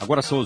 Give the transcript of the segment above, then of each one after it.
Agora são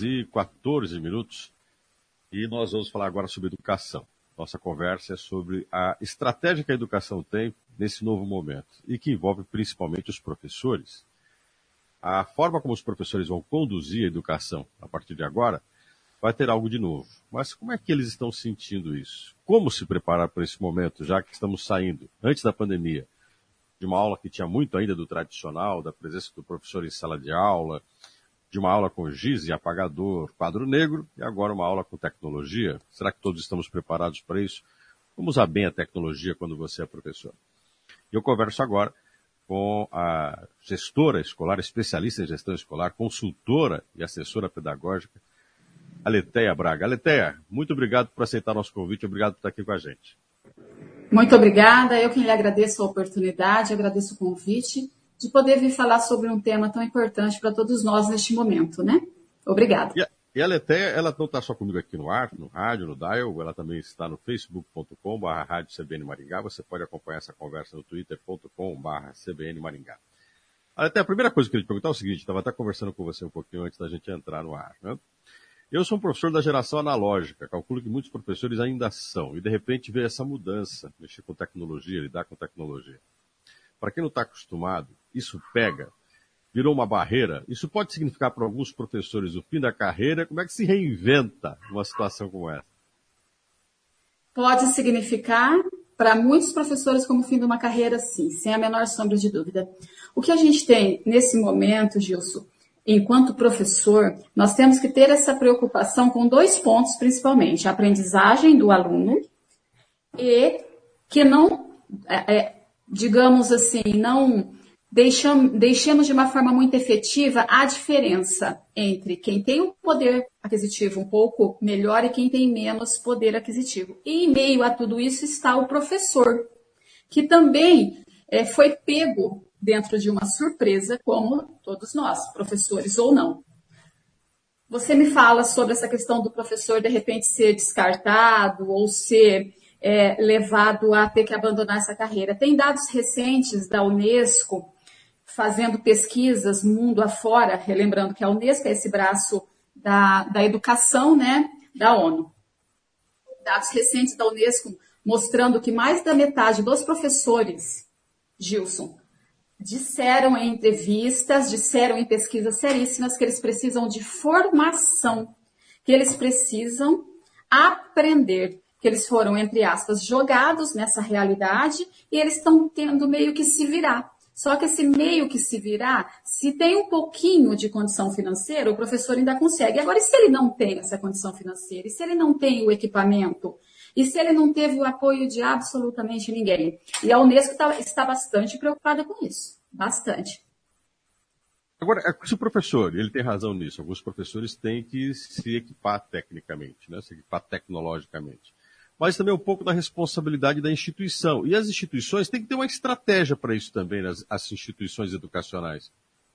11h14 e nós vamos falar agora sobre educação. Nossa conversa é sobre a estratégia que a educação tem nesse novo momento e que envolve principalmente os professores. A forma como os professores vão conduzir a educação a partir de agora vai ter algo de novo. Mas como é que eles estão sentindo isso? Como se preparar para esse momento, já que estamos saindo, antes da pandemia, de uma aula que tinha muito ainda do tradicional, da presença do professor em sala de aula, de uma aula com giz e apagador, quadro negro, e agora uma aula com tecnologia? Será que todos estamos preparados para isso? Como usar bem a tecnologia quando você é professor? Eu converso agora com a gestora escolar, especialista em gestão escolar, consultora e assessora pedagógica, Aletheia Braga. Aletheia, muito obrigado por aceitar nosso convite, obrigado por estar aqui com a gente. Muito obrigada, eu que lhe agradeço a oportunidade, agradeço o convite de poder vir falar sobre um tema tão importante para todos nós neste momento, né? Obrigada. E a Aletheia, ela não está só comigo aqui no ar, no rádio, no Dial, ela também está no facebook.com/rádio CBN Maringá, você pode acompanhar essa conversa no twitter.com/CBN Maringá. Aletheia, a primeira coisa que eu queria te perguntar é o seguinte, estava até conversando com você um pouquinho antes da gente entrar no ar, né? Eu sou um professor da geração analógica, calculo que muitos professores ainda são, e de repente veio essa mudança, mexer com tecnologia, lidar com tecnologia. Para quem não está acostumado, isso pega, virou uma barreira. Isso pode significar para alguns professores o fim da carreira. Como é que se reinventa uma situação como essa? Pode significar para muitos professores como o fim de uma carreira, sim, sem a menor sombra de dúvida. O que a gente tem nesse momento, Gilson, enquanto professor, nós temos que ter essa preocupação com 2 pontos, principalmente. A aprendizagem do aluno e que não... digamos assim, não deixemos de uma forma muito efetiva a diferença entre quem tem um poder aquisitivo um pouco melhor e quem tem menos poder aquisitivo. E em meio a tudo isso está o professor, que também foi pego dentro de uma surpresa, como todos nós, professores ou não. Você me fala sobre essa questão do professor de repente ser descartado ou ser... levado a ter que abandonar essa carreira. Tem dados recentes da Unesco fazendo pesquisas mundo afora, relembrando que a Unesco é esse braço da educação, né, da ONU. Dados recentes da Unesco mostrando que mais da metade dos professores, Gilson, disseram em entrevistas, disseram em pesquisas seríssimas que eles precisam de formação, que eles precisam aprender, que eles foram, entre aspas, jogados nessa realidade e eles estão tendo meio que se virar. Só que esse meio que se virar, se tem um pouquinho de condição financeira, o professor ainda consegue. Agora, e se ele não tem essa condição financeira? E se ele não tem o equipamento? E se ele não teve o apoio de absolutamente ninguém? E a Unesco está bastante preocupada com isso. Bastante. Agora, se o professor, ele tem razão nisso, alguns professores têm que se equipar tecnicamente, né? Se equipar tecnologicamente. Mas também um pouco da responsabilidade da instituição. E as instituições têm que ter uma estratégia para isso também, as instituições educacionais.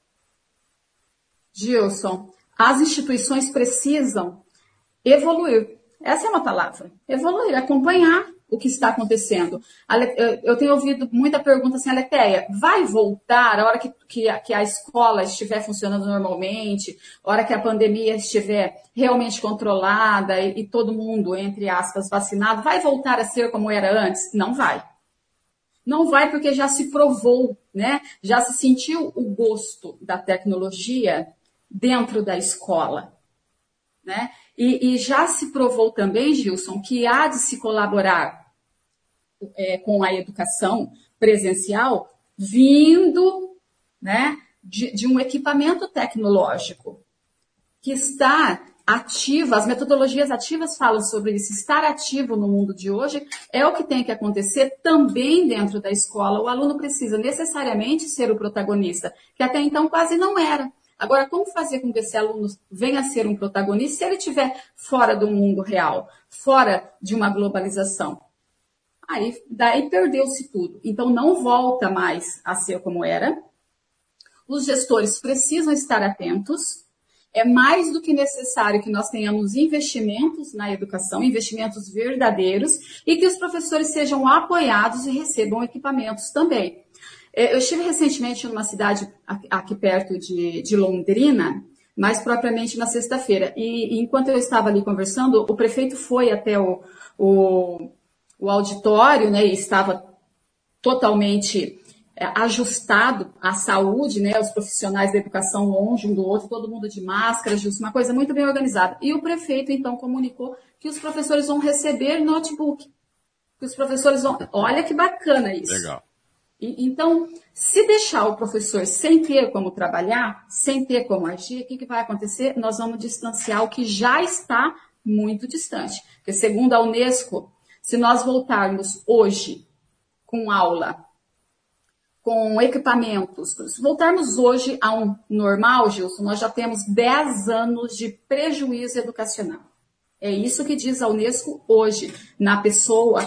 Gilson, as instituições precisam evoluir. Essa é uma palavra. Evoluir, acompanhar o que está acontecendo. Eu tenho ouvido muita pergunta assim, Aletheia, vai voltar a hora que a escola estiver funcionando normalmente, a hora que a pandemia estiver realmente controlada e todo mundo, entre aspas, vacinado, vai voltar a ser como era antes? Não vai. Não vai porque já se provou, né? Já se sentiu o gosto da tecnologia dentro da escola, né? E já se provou também, Gilson, que há de se colaborar com a educação presencial vindo, né, de um equipamento tecnológico que está ativo. As metodologias ativas falam sobre isso. Estar ativo no mundo de hoje é o que tem que acontecer também dentro da escola. O aluno precisa necessariamente ser o protagonista, que até então quase não era. Agora, como fazer com que esse aluno venha a ser um protagonista se ele estiver fora do mundo real, fora de uma globalização? Daí perdeu-se tudo. Então, não volta mais a ser como era. Os gestores precisam estar atentos. É mais do que necessário que nós tenhamos investimentos na educação, investimentos verdadeiros, e que os professores sejam apoiados e recebam equipamentos também. Eu estive recentemente numa cidade aqui perto de Londrina, mais propriamente na sexta-feira. E enquanto eu estava ali conversando, o prefeito foi até o auditório, né, e estava totalmente ajustado à saúde, né, os profissionais da educação longe um do outro, todo mundo de máscara, justo, uma coisa muito bem organizada. E o prefeito, então, comunicou que os professores vão receber notebook, que os professores vão... Olha que bacana isso. Legal. Então, se deixar o professor sem ter como trabalhar, sem ter como agir, o que vai acontecer? Nós vamos distanciar o que já está muito distante. Porque, segundo a Unesco, se nós voltarmos hoje com aula, com equipamentos, se voltarmos hoje a um normal, Gilson, nós já temos 10 anos de prejuízo educacional. É isso que diz a Unesco hoje, na pessoa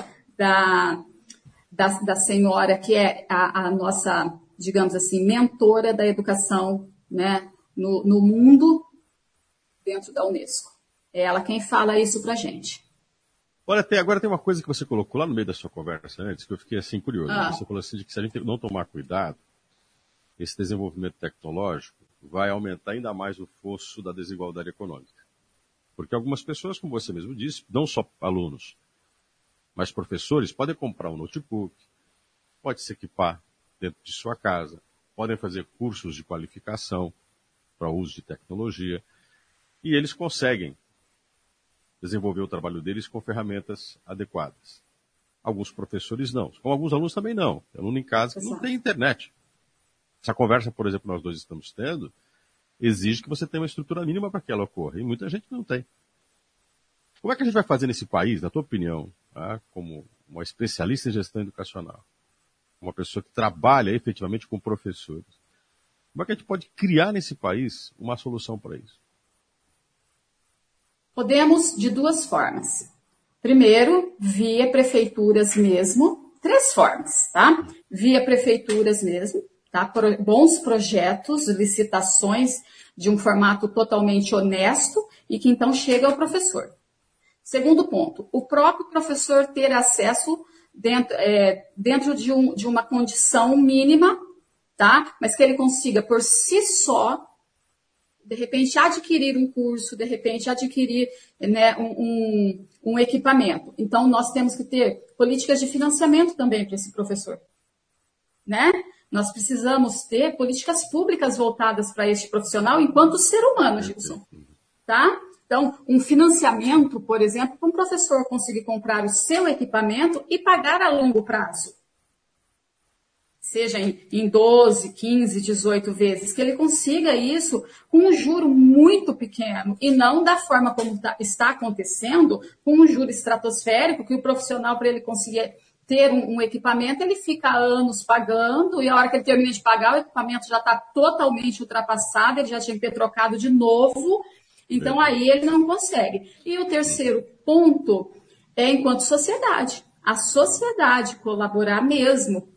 da senhora que é a nossa, digamos assim, mentora da educação, né, no mundo dentro da Unesco. É ela quem fala isso pra gente. Olha, agora tem uma coisa que você colocou lá no meio da sua conversa antes, que eu fiquei assim curioso. Você falou assim, de que se a gente não tomar cuidado, esse desenvolvimento tecnológico vai aumentar ainda mais o fosso da desigualdade econômica. Porque algumas pessoas, como você mesmo disse, não só alunos, mas professores podem comprar um notebook, pode se equipar dentro de sua casa, podem fazer cursos de qualificação para uso de tecnologia, e eles conseguem desenvolver o trabalho deles com ferramentas adequadas. Alguns professores não, como alguns alunos também não. Tem aluno em casa que não tem internet. Essa conversa, por exemplo, nós dois estamos tendo, exige que você tenha uma estrutura mínima para que ela ocorra, e muita gente não tem. Como é que a gente vai fazer nesse país, na tua opinião, tá, como uma especialista em gestão educacional, uma pessoa que trabalha efetivamente com professores, como é que a gente pode criar nesse país uma solução para isso? Podemos de duas formas. Primeiro, via prefeituras mesmo, 3 formas, tá? Via prefeituras mesmo, tá? Bons projetos, licitações de um formato totalmente honesto e que então chega ao professor. Segundo ponto, o próprio professor ter acesso dentro de uma condição mínima, tá? Mas que ele consiga por si só, de repente, adquirir um curso, de repente, adquirir, né, um equipamento. Então, nós temos que ter políticas de financiamento também para esse professor, né? Nós precisamos ter políticas públicas voltadas para este profissional enquanto ser humano, Gilson, tá? Então, um financiamento, por exemplo, para um professor conseguir comprar o seu equipamento e pagar a longo prazo. Seja em 12, 15, 18 vezes, que ele consiga isso com um juro muito pequeno e não da forma como está acontecendo, com um juro estratosférico, que o profissional, para ele conseguir ter um equipamento, ele fica anos pagando e a hora que ele termina de pagar, o equipamento já está totalmente ultrapassado, ele já tinha que ter trocado de novo, então aí ele não consegue. E o terceiro ponto é enquanto sociedade. A sociedade colaborar mesmo,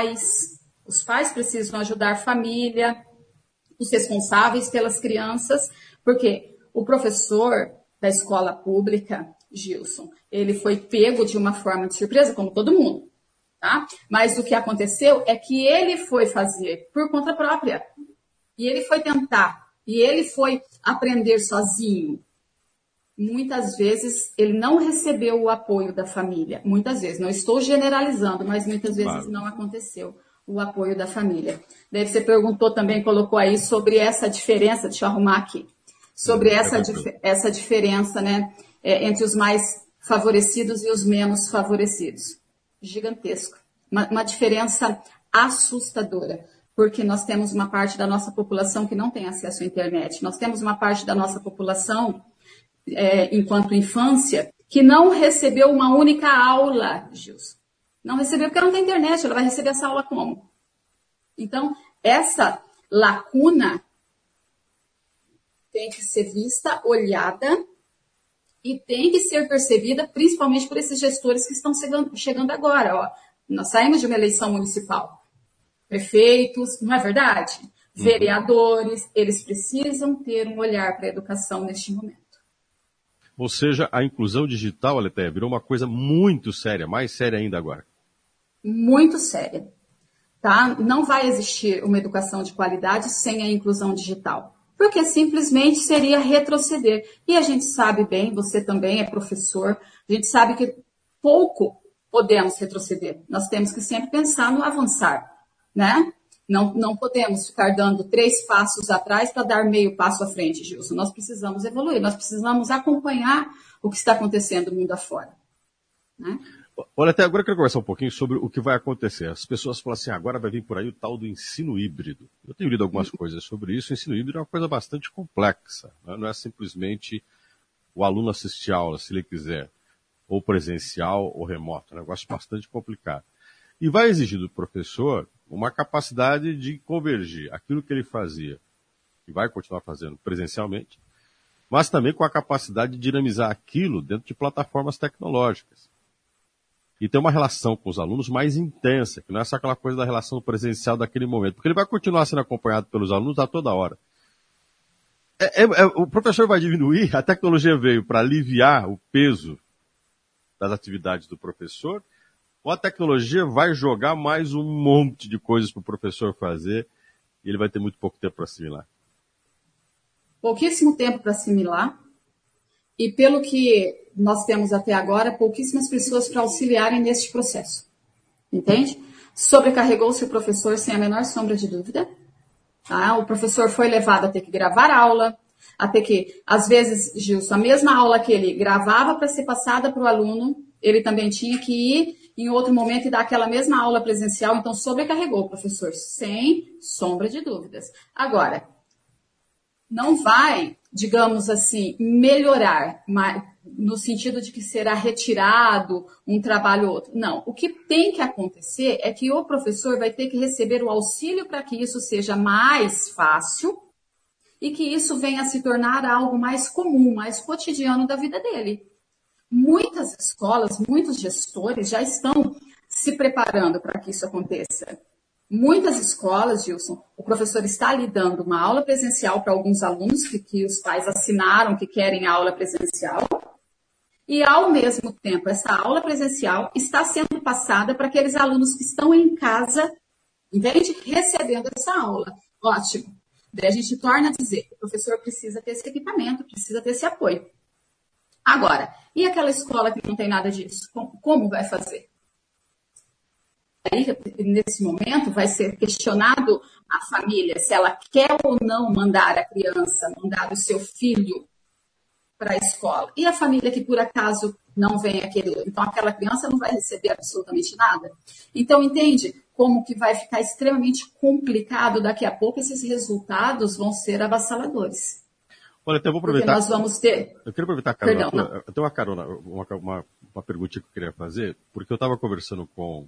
os pais precisam ajudar a família, os responsáveis pelas crianças, porque o professor da escola pública, Gilson, ele foi pego de uma forma de surpresa, como todo mundo, tá? Mas o que aconteceu é que ele foi fazer por conta própria, e ele foi tentar, e ele foi aprender sozinho. Muitas vezes ele não recebeu o apoio da família. Muitas vezes, não estou generalizando, mas muitas vezes não aconteceu o apoio da família. Daí você perguntou também, colocou aí sobre essa diferença, deixa eu arrumar aqui, sobre essa diferença, né, entre os mais favorecidos e os menos favorecidos. Gigantesco. Uma diferença assustadora. Porque nós temos uma parte da nossa população que não tem acesso à internet. Nós temos uma parte da nossa população enquanto infância, que não recebeu uma única aula, Gilson. Não recebeu porque não tem internet, ela vai receber essa aula como? Então, essa lacuna tem que ser vista, olhada, e tem que ser percebida principalmente por esses gestores que estão chegando agora. Ó. Nós saímos de uma eleição municipal. Prefeitos, não é verdade? Vereadores, eles precisam ter um olhar para a educação neste momento. Ou seja, a inclusão digital, Aletheia, virou uma coisa muito séria, mais séria ainda agora. Muito séria. Tá? Não vai existir uma educação de qualidade sem a inclusão digital. porque simplesmente seria retroceder. E a gente sabe bem, você também é professor, a gente sabe que pouco podemos retroceder. Nós temos que sempre pensar no avançar, né? Não podemos ficar dando 3 passos atrás para dar meio passo à frente, Gilson. Nós precisamos evoluir, nós precisamos acompanhar o que está acontecendo no mundo afora, né? Olha, até agora eu quero conversar um pouquinho sobre o que vai acontecer. As pessoas falam assim, agora vai vir por aí o tal do ensino híbrido. Eu tenho lido algumas coisas sobre isso. O ensino híbrido é uma coisa bastante complexa, né? Não é simplesmente o aluno assistir a aula, se ele quiser, ou presencial ou remoto. É um negócio bastante complicado. E vai exigir do professor uma capacidade de convergir aquilo que ele fazia, e vai continuar fazendo presencialmente, mas também com a capacidade de dinamizar aquilo dentro de plataformas tecnológicas. E ter uma relação com os alunos mais intensa, que não é só aquela coisa da relação presencial daquele momento, porque ele vai continuar sendo acompanhado pelos alunos a toda hora. O professor vai diminuir, a tecnologia veio para aliviar o peso das atividades do professor, ou a tecnologia vai jogar mais um monte de coisas para o professor fazer e ele vai ter muito pouco tempo para assimilar? Pouquíssimo tempo para assimilar. E pelo que nós temos até agora, pouquíssimas pessoas para auxiliarem neste processo. Entende? Sobrecarregou-se o professor sem a menor sombra de dúvida. Tá? O professor foi levado a ter que gravar aula, a ter que, às vezes, Gilson, a mesma aula que ele gravava para ser passada para o aluno, ele também tinha que ir em outro momento e dar aquela mesma aula presencial, então sobrecarregou o professor, sem sombra de dúvidas. Agora, não vai, digamos assim, melhorar, no sentido de que será retirado um trabalho ou outro. Não, o que tem que acontecer é que o professor vai ter que receber o auxílio para que isso seja mais fácil e que isso venha a se tornar algo mais comum, mais cotidiano da vida dele. Muitas escolas, muitos gestores já estão se preparando para que isso aconteça. Muitas escolas, Gilson, o professor está ali dando uma aula presencial para alguns alunos que os pais assinaram que querem aula presencial. E, ao mesmo tempo, essa aula presencial está sendo passada para aqueles alunos que estão em casa, entende? Recebendo essa aula. Ótimo. Daí a gente torna a dizer que o professor precisa ter esse equipamento, precisa ter esse apoio. Agora, e aquela escola que não tem nada disso? Como vai fazer? Aí, nesse momento, vai ser questionado a família se ela quer ou não mandar a criança, mandar o seu filho para a escola. E a família que, por acaso, não vem aquele... Então, aquela criança não vai receber absolutamente nada. Então, entende como que vai ficar extremamente complicado daqui a pouco, esses resultados vão ser avassaladores. Olha, até eu vou aproveitar. Porque nós vamos ter... Eu queria aproveitar a carona. Perdão, eu tenho uma carona, uma pergunta que eu queria fazer, porque eu estava conversando com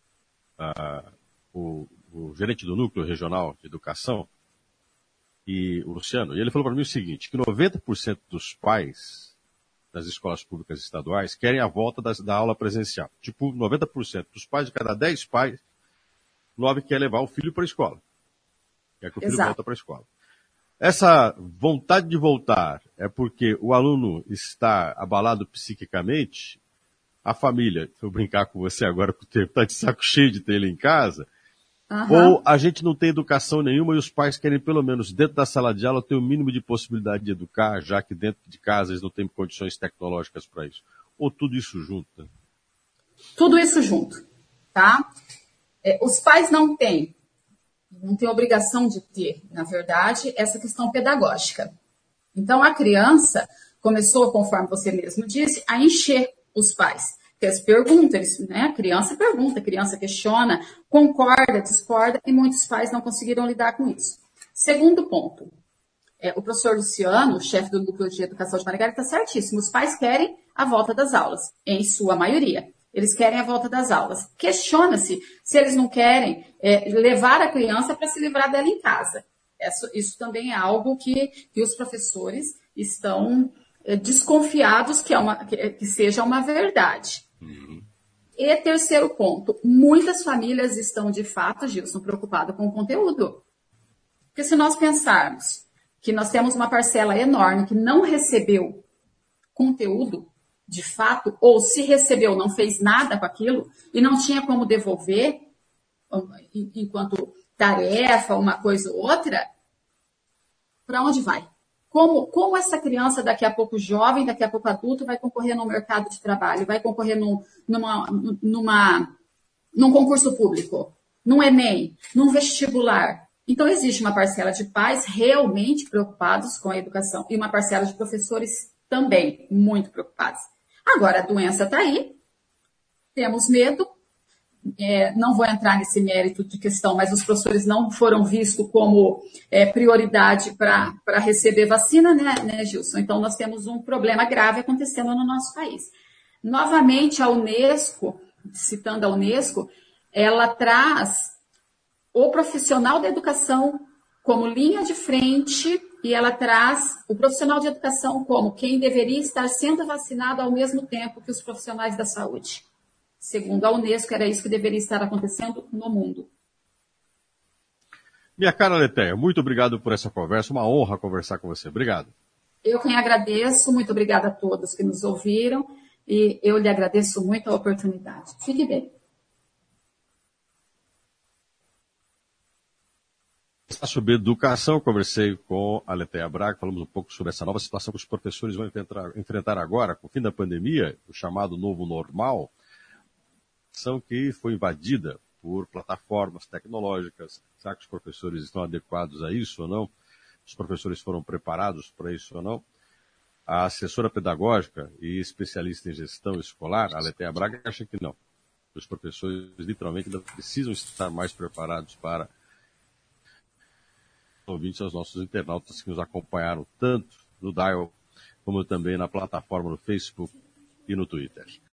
o gerente do Núcleo Regional de Educação, e o Luciano, e ele falou para mim o seguinte, que 90% dos pais das escolas públicas estaduais querem a volta da aula presencial. Tipo, 90% dos pais, de cada 10 pais, 9 quer levar o filho para a escola. Quer que o filho volte para a escola. Essa vontade de voltar é porque o aluno está abalado psiquicamente, a família, se eu brincar com você agora, porque está de saco cheio de ter ele em casa, ou a gente não tem educação nenhuma e os pais querem, pelo menos dentro da sala de aula, ter o mínimo de possibilidade de educar, já que dentro de casa eles não têm condições tecnológicas para isso. Ou tudo isso junto? Tudo isso junto, tá? Os pais não têm obrigação de ter, na verdade, essa questão pedagógica. Então, a criança começou, conforme você mesmo disse, a encher os pais. Eles perguntam, a criança pergunta, a criança questiona, concorda, discorda, e muitos pais não conseguiram lidar com isso. Segundo ponto, o professor Luciano, o chefe do Núcleo de Educação de Maringá, está certíssimo. Os pais querem a volta das aulas, em sua maioria. Eles querem a volta das aulas. Questiona-se se eles não querem levar a criança para se livrar dela em casa. Isso também é algo que os professores estão desconfiados que seja uma verdade. Uhum. E terceiro ponto, muitas famílias estão, de fato, Gilson, preocupadas com o conteúdo. Porque se nós pensarmos que nós temos uma parcela enorme que não recebeu conteúdo, de fato, ou se recebeu, não fez nada com aquilo e não tinha como devolver enquanto tarefa, uma coisa ou outra, para onde vai? Como essa criança, daqui a pouco jovem, daqui a pouco adulto, vai concorrer no mercado de trabalho, vai concorrer num concurso público, num Enem, num vestibular. Então, existe uma parcela de pais realmente preocupados com a educação e uma parcela de professores também muito preocupados. Agora, a doença está aí, temos medo, não vou entrar nesse mérito de questão, mas os professores não foram vistos como prioridade para receber vacina, né, Gilson? Então, nós temos um problema grave acontecendo no nosso país. Novamente, a Unesco, citando a Unesco, ela traz o profissional da educação como linha de frente e ela traz o profissional de educação como quem deveria estar sendo vacinado ao mesmo tempo que os profissionais da saúde. Segundo a Unesco, era isso que deveria estar acontecendo no mundo. Minha cara Aletheia, muito obrigado por essa conversa, uma honra conversar com você. Obrigado. Eu quem agradeço, muito obrigada a todos que nos ouviram e eu lhe agradeço muito a oportunidade. Fique bem. Sobre educação, conversei com a Aletheia Braga, falamos um pouco sobre essa nova situação que os professores vão enfrentar agora, com o fim da pandemia, o chamado novo normal, que foi invadida por plataformas tecnológicas. Será que os professores estão adequados a isso ou não? Os professores foram preparados para isso ou não? A assessora pedagógica e especialista em gestão escolar, a Aletheia Braga, acha que não. Os professores, literalmente, ainda precisam estar mais preparados para ouvintes aos nossos internautas que nos acompanharam tanto no Dial como também na plataforma no Facebook e no Twitter.